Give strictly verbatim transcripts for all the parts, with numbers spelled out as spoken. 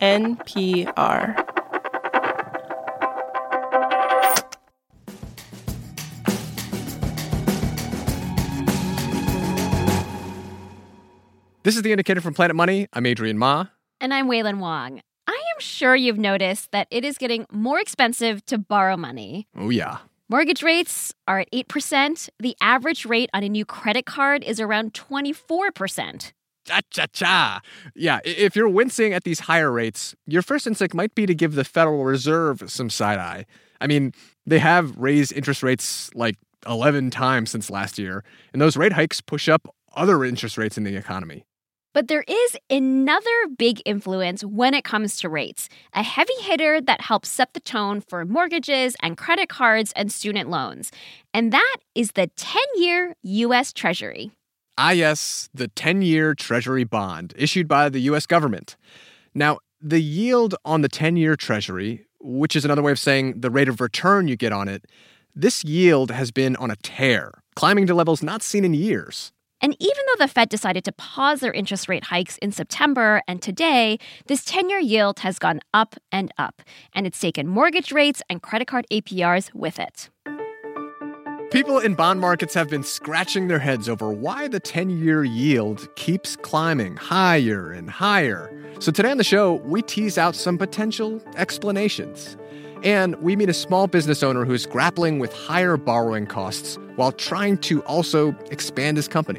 N P R. This is The Indicator from Planet Money. I'm Adrian Ma. And I'm Wailin Wong. I am sure you've noticed that it is getting more expensive to borrow money. Oh, yeah. Mortgage rates are at eight percent. The average rate on a new credit card is around twenty-four percent. Cha-cha-cha. Yeah, if you're wincing at these higher rates, your first instinct might be to give the Federal Reserve some side-eye. I mean, they have raised interest rates like eleven times since last year, and those rate hikes push up other interest rates in the economy. But there is another big influence when it comes to rates, a heavy hitter that helps set the tone for mortgages and credit cards and student loans. And that is the ten-year U S Treasury. Ah, yes, the ten-year Treasury bond issued by the U S government. Now, the yield on the ten-year Treasury, which is another way of saying the rate of return you get on it, this yield has been on a tear, climbing to levels not seen in years. And even though the Fed decided to pause their interest rate hikes in September and today, this ten-year yield has gone up and up, and it's taken mortgage rates and credit card A P Rs with it. People in bond markets have been scratching their heads over why the ten-year yield keeps climbing higher and higher. So today on the show, we tease out some potential explanations. And we meet a small business owner who's grappling with higher borrowing costs while trying to also expand his company.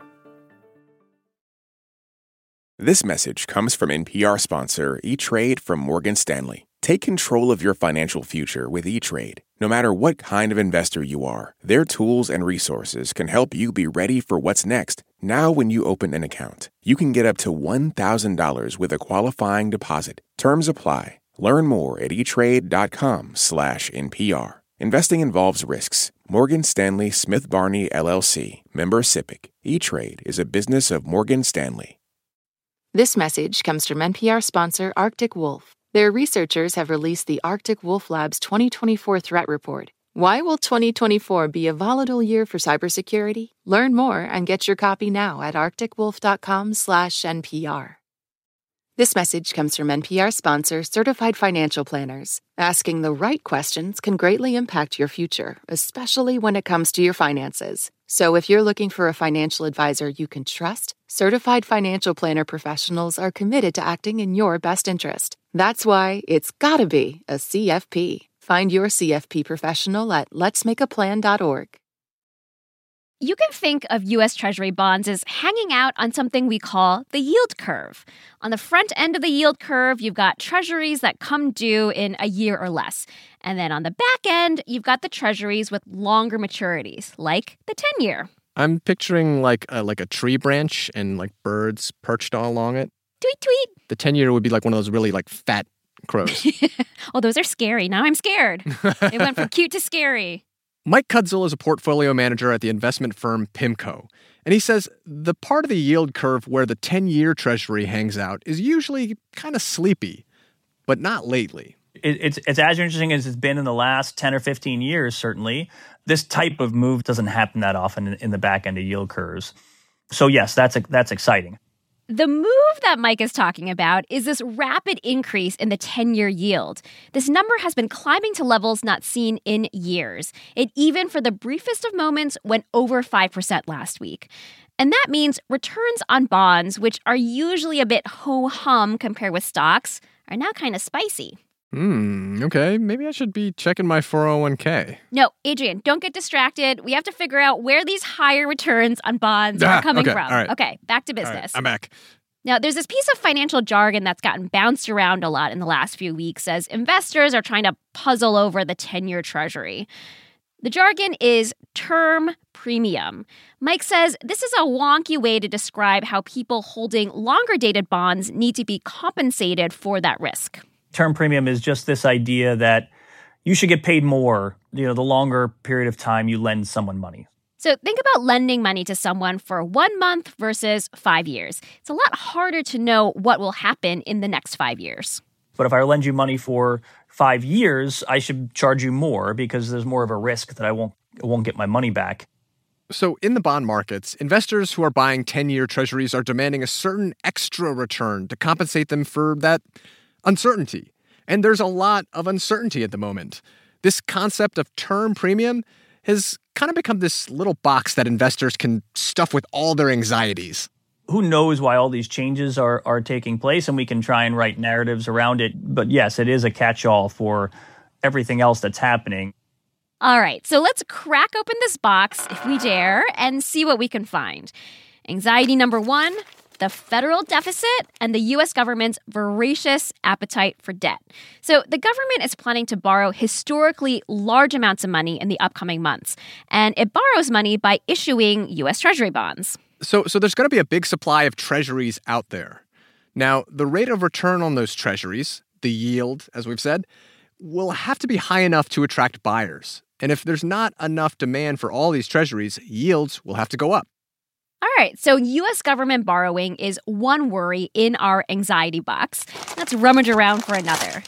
This message comes from N P R sponsor E-Trade from Morgan Stanley. Take control of your financial future with E-Trade. No matter what kind of investor you are, their tools and resources can help you be ready for what's next. Now when you open an account, you can get up to one thousand dollars with a qualifying deposit. Terms apply. Learn more at etrade.com slash NPR. Investing involves risks. Morgan Stanley Smith Barney, L L C. Member SIPC. E-Trade is a business of Morgan Stanley. This message comes from N P R sponsor Arctic Wolf. Their researchers have released the Arctic Wolf Lab's twenty twenty-four Threat Report. Why will twenty twenty-four be a volatile year for cybersecurity? Learn more and get your copy now at arcticwolf.com slash NPR. This message comes from N P R sponsor Certified Financial Planners. Asking the right questions can greatly impact your future, especially when it comes to your finances. So if you're looking for a financial advisor you can trust, Certified Financial Planner professionals are committed to acting in your best interest. That's why it's gotta be a C F P. Find your C F P professional at lets make a plan dot org. You can think of U S Treasury bonds as hanging out on something we call the yield curve. On the front end of the yield curve, you've got treasuries that come due in a year or less. And then on the back end, you've got the treasuries with longer maturities, like the ten-year. I'm picturing like a, like a tree branch and like birds perched all along it. Tweet, tweet. The ten-year would be like one of those really like fat crows. Oh, those are scary. Now I'm scared. It went from cute to scary. Mike Kudzil is a portfolio manager at the investment firm PIMCO, and he says the part of the yield curve where the ten-year Treasury hangs out is usually kind of sleepy, but not lately. It, it's, it's as interesting as it's been in the last ten or fifteen years, certainly. This type of move doesn't happen that often in, in the back end of yield curves. So yes, that's that's exciting. The move that Mike is talking about is this rapid increase in the ten-year yield. This number has been climbing to levels not seen in years. It even, for the briefest of moments, went over five percent last week. And that means returns on bonds, which are usually a bit ho-hum compared with stocks, are now kind of spicy. Hmm, okay. Maybe I should be checking my four oh one k. No, Adrian, don't get distracted. We have to figure out where these higher returns on bonds Ah, are coming okay, from. all right. Okay, back to All right, business. I'm back. Now, there's this piece of financial jargon that's gotten bounced around a lot in the last few weeks as investors are trying to puzzle over the ten-year Treasury. The jargon is term premium. Mike says this is a wonky way to describe how people holding longer-dated bonds need to be compensated for that risk. Term premium is just this idea that you should get paid more, you know, the longer period of time you lend someone money. So think about lending money to someone for one month versus five years. It's a lot harder to know what will happen in the next five years. But if I lend you money for five years, I should charge you more because there's more of a risk that I won't I won't get my money back. So in the bond markets, investors who are buying ten-year treasuries are demanding a certain extra return to compensate them for that uncertainty. And there's a lot of uncertainty at the moment. This concept of term premium has kind of become this little box that investors can stuff with all their anxieties. Who knows why all these changes are are taking place, and we can try and write narratives around it. But yes, it is a catch-all for everything else that's happening. All right, so let's crack open this box, if we dare, and see what we can find. Anxiety number one, the federal deficit and the U S government's voracious appetite for debt. So the government is planning to borrow historically large amounts of money in the upcoming months, and it borrows money by issuing U S Treasury bonds. So, so there's going to be a big supply of treasuries out there. Now, the rate of return on those treasuries, the yield, as we've said, will have to be high enough to attract buyers. And if there's not enough demand for all these treasuries, yields will have to go up. All right, so U S government borrowing is one worry in our anxiety box. Let's rummage around for another.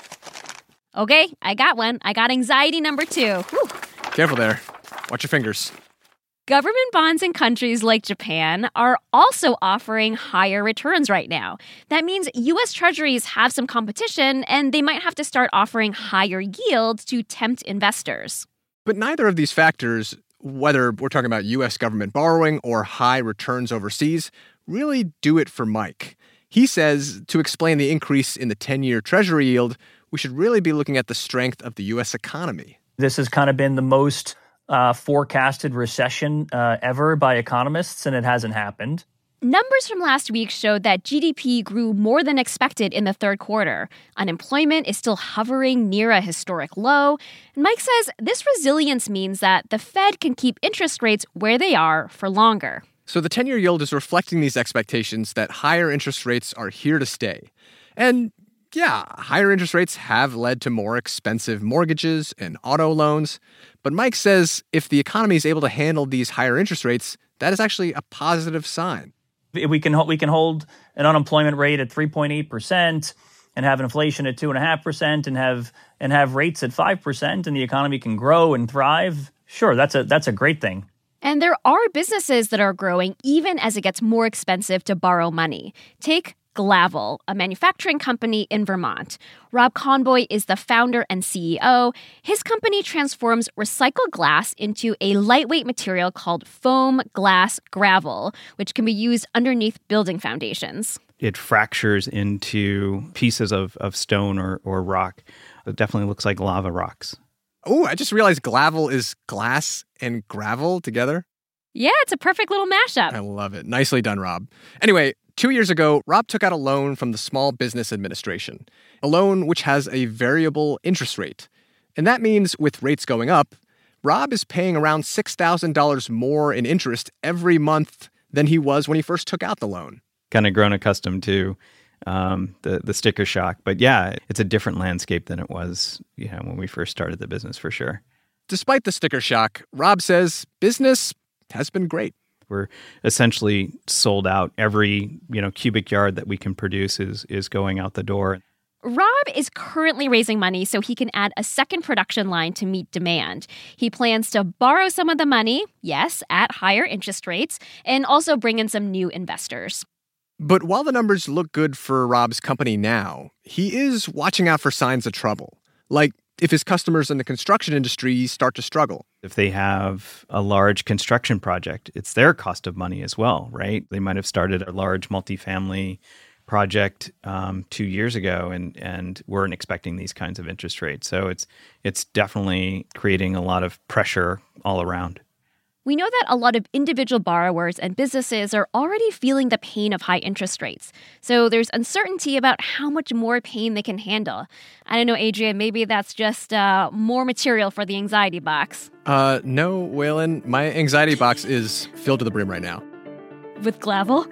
Okay, I got one. I got anxiety number two. Whew. Careful there. Watch your fingers. Government bonds in countries like Japan are also offering higher returns right now. That means U S treasuries have some competition, and they might have to start offering higher yields to tempt investors. But neither of these factors, whether we're talking about U S government borrowing or high returns overseas, really do it for Mike. He says to explain the increase in the ten-year treasury yield, we should really be looking at the strength of the U S economy. This has kind of been the most uh, forecasted recession uh, ever by economists, and it hasn't happened. Numbers from last week showed that G D P grew more than expected in the third quarter. Unemployment is still hovering near a historic low. And Mike says this resilience means that the Fed can keep interest rates where they are for longer. So the ten-year yield is reflecting these expectations that higher interest rates are here to stay. And yeah, higher interest rates have led to more expensive mortgages and auto loans. But Mike says if the economy is able to handle these higher interest rates, that is actually a positive sign. We can we can hold an unemployment rate at three point eight percent and have inflation at two point five percent and have and have rates at five percent, and the economy can grow and thrive. Sure, that's a that's a great thing. And there are businesses that are growing even as it gets more expensive to borrow money. Take Glavel, a manufacturing company in Vermont. Rob Conboy is the founder and C E O. His company transforms recycled glass into a lightweight material called foam glass gravel, which can be used underneath building foundations. It fractures into pieces of, of stone or, or rock. It definitely looks like lava rocks. Oh, I just realized Glavel is glass and gravel together. Yeah, it's a perfect little mashup. I love it. Nicely done, Rob. Anyway, two years ago, Rob took out a loan from the Small Business Administration, a loan which has a variable interest rate. And that means with rates going up, Rob is paying around six thousand dollars more in interest every month than he was when he first took out the loan. Kind of grown accustomed to um, the, the sticker shock. But yeah, it's a different landscape than it was you know, when we first started the business, for sure. Despite the sticker shock, Rob says business has been great. We're essentially sold out. Every, you know, cubic yard that we can produce is is going out the door. Rob is currently raising money so he can add a second production line to meet demand. He plans to borrow some of the money, yes, at higher interest rates, and also bring in some new investors. But while the numbers look good for Rob's company now, he is watching out for signs of trouble. Like if his customers in the construction industry start to struggle. If they have a large construction project, it's their cost of money as well, right? They might have started a large multifamily project um, two years ago and and weren't expecting these kinds of interest rates. So it's it's definitely creating a lot of pressure all around. We know that a lot of individual borrowers and businesses are already feeling the pain of high interest rates. So there's uncertainty about how much more pain they can handle. I don't know, Adrian, maybe that's just uh, more material for the anxiety box. Uh, no, Waylon, my anxiety box is filled to the brim right now. With Glavel?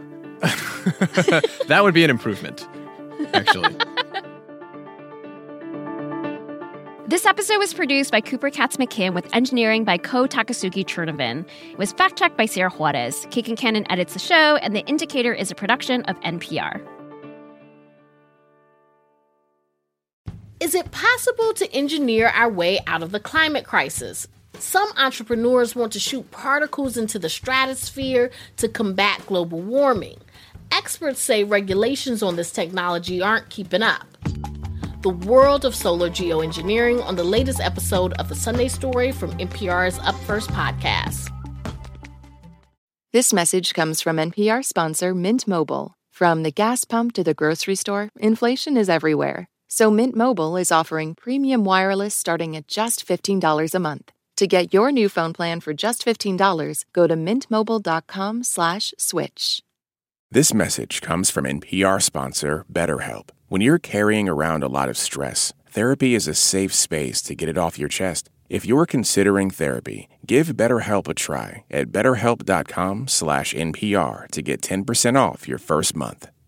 That would be an improvement, actually. This episode was produced by Cooper Katz McKim with engineering by Ko Takasugi Chernovin. It was fact-checked by Sarah Juarez. Kagan Cannon edits the show, and The Indicator is a production of N P R. Is it possible to engineer our way out of the climate crisis? Some entrepreneurs want to shoot particles into the stratosphere to combat global warming. experts say regulations on this technology aren't keeping up. The world of solar geoengineering on the latest episode of the Sunday Story from N P R's Up First podcast. This message comes from N P R sponsor Mint Mobile. From the gas pump to the grocery store, inflation is everywhere. So Mint Mobile is offering premium wireless starting at just fifteen dollars a month. To get your new phone plan for just fifteen dollars, go to mintmobile.com slash switch. This message comes from N P R sponsor BetterHelp. When you're carrying around a lot of stress, therapy is a safe space to get it off your chest. If you're considering therapy, give BetterHelp a try at betterhelp.com slash NPR to get ten percent off your first month.